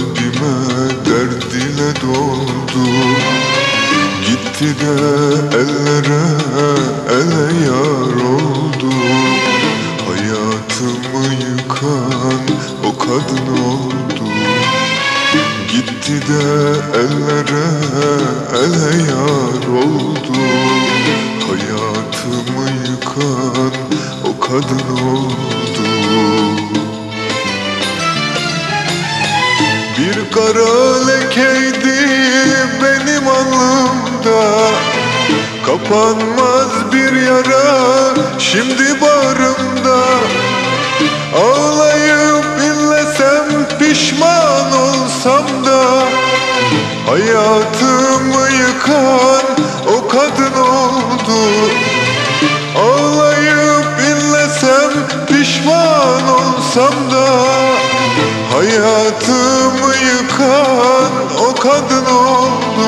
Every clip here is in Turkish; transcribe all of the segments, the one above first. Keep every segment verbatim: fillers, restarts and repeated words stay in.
kalbime derd ile doldu. Gitti de ellere ele yar oldu. Hayatımı yıkan o kadın oldu. Gitti de ellere ele yar oldu. Hayatımı yıkan o kadın oldu. Bir kara lekeydi benim alnımda, kapanmaz bir yara şimdi bağrımda. Ağlayıp inlesem pişman olsam da, hayatımı yıkan o kadın oldu. Ağlayıp inlesem pişman olsam da, hayatımı yıkan o kadın oldu.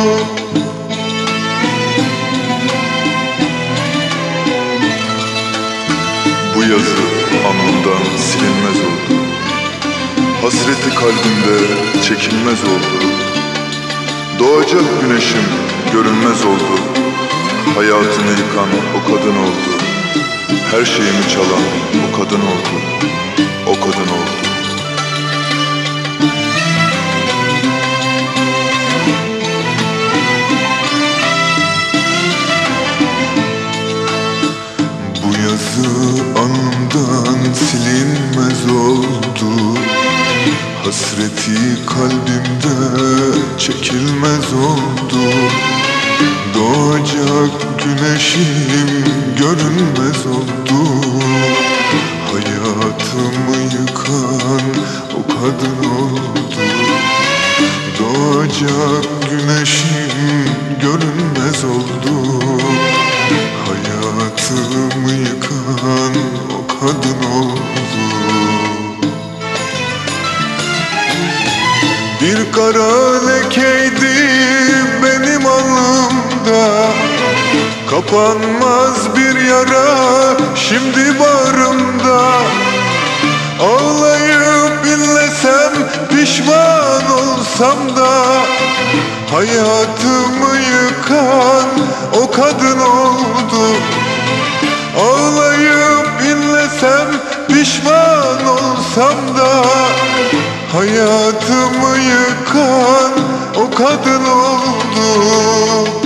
Bu yazı alnımdan silinmez oldu. Hasreti kalbimde çekilmez oldu. Doğacak güneşim görünmez oldu. Hayatını yıkan o kadın oldu. Her şeyimi çalan o kadın oldu. O kadın oldu. Bu yazı alnımdan silinmez oldu. Hasreti kalbimde çekilmez oldu. Doğacak güneşim görünmez oldu. Hayatımı yıkan o kadın oldu. Doğacak güneşim görünmez oldu. Hayatımı yıkan o kadın oldu. Bir kara lekeydi benim alnımda, kapanmaz bir yara şimdi bağrımda. Ağlayıp inlesem pişman olsam da, hayatımı yıkan o kadın oldu. Ağlayıp inlesem pişman olsam da, hayatımı yıkan o kadın oldu.